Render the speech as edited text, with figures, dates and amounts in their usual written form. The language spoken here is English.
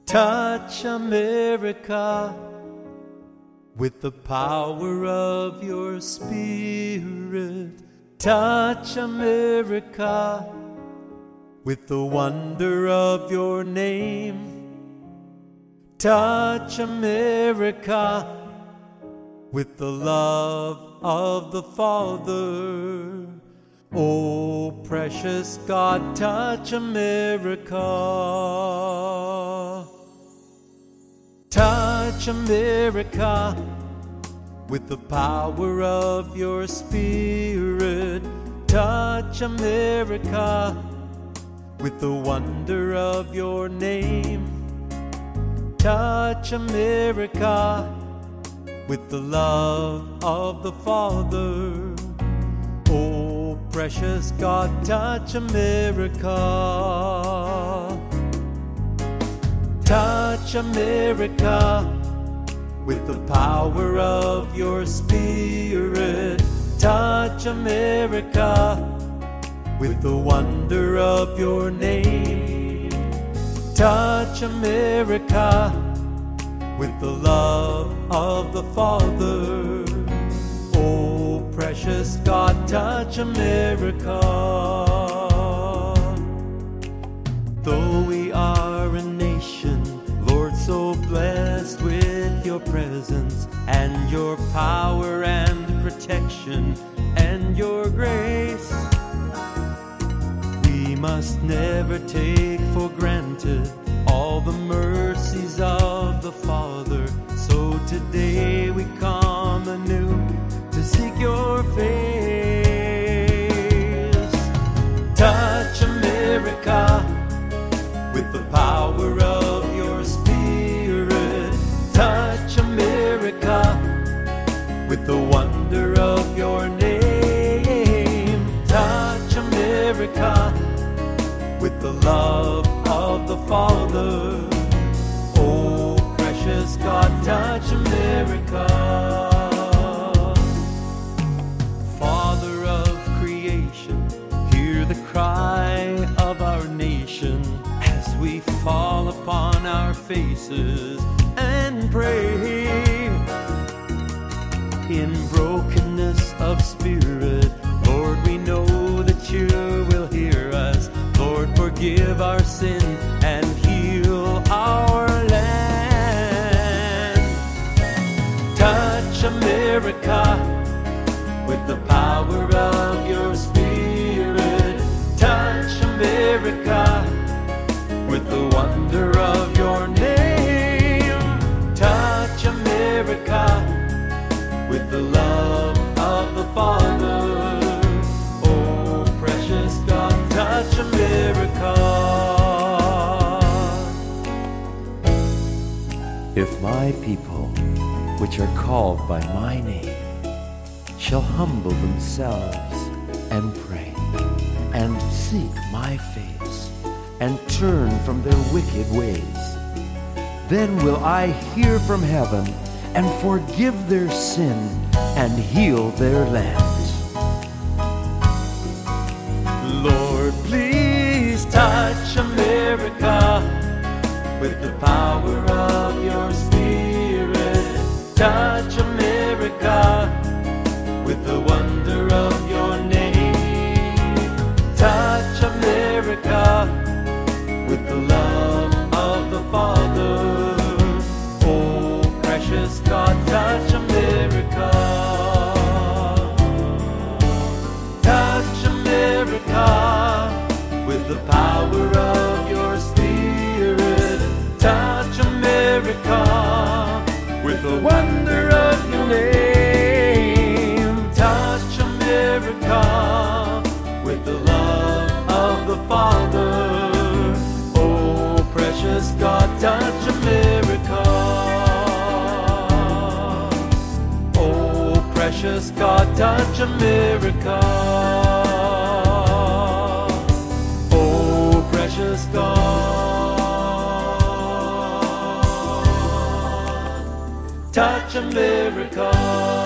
Touch America with the power of your Spirit. Touch America with the wonder of your name. Touch America with the love of the Father. Oh, precious God, touch America. Touch America with the power of your Spirit. Touch America with the wonder of your name. Touch America with the love of the Father. Oh, precious God, touch America. Touch America with the power of your Spirit. Touch America with the wonder of your name. Touch America with the love of the Father. Oh, precious God, touch America. Though we are a nation, Lord, so blessed with your presence and your power and protection and your grace, we must never take for granted all the mercies of the Father. So today we come anew to seek your face. Touch America with the power of your Spirit. Touch America with the wonder of your name. Touch America with the love of the Father. Oh, precious God, touch America. Father of creation, hear the cry of our nation as we fall upon our faces and pray. In brokenness of spirit, Lord, we know that you will hear us. Lord, forgive our sin and heal our land. Touch America with the power of your Spirit. Touch America with the wonder of your name. Touch America with the love of the Father. Oh, precious God, touch America. If my people, which are called by my name, shall humble themselves and pray and seek my face and turn from their wicked ways, then will I hear from heaven and forgive their sin and heal their land. Lord, please touch America with the power of your Spirit. Touch America with the wonder of your name. Touch America with the love of the Father. Oh, precious God, touch America. Touch America with the power of your Spirit. Touch America with the wonder of your name. Touch America with the love of the Father. Oh, precious God, touch America. Oh, precious God, touch America. Oh, precious God, touch America.